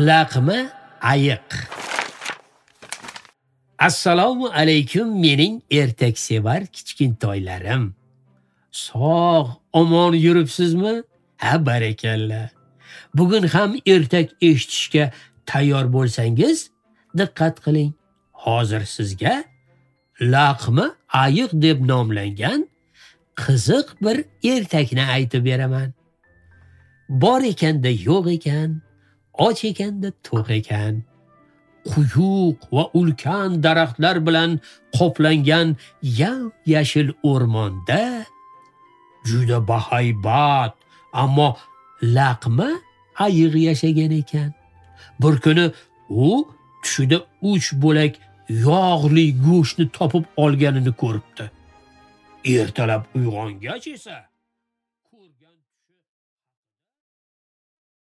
Laqma ayiq. Assalomu alaykum mening ertaksevar kichkintoylarim. Sog', omon yuribsizmi? Ha, barakalla. Bugun ham ertak eshitishga tayyor bo'lsangiz, diqqat qiling. Hozir sizga Laqma ayiq deb nomlangan qiziq bir ertakni aytib beraman. Bor ekanda yo'q ekan, och ekanda to'q ekan. Quyuq va ulkan daraxtlar bilan qoplangan yam-yashil o'rmonda juda bahaybat, ammo laqma ayiq yashagan ekan. Bir kuni u tushida 3 bo'lak yog'li go'shtni topib olganini ko'ribdi. Ertalab uyg'ongach esa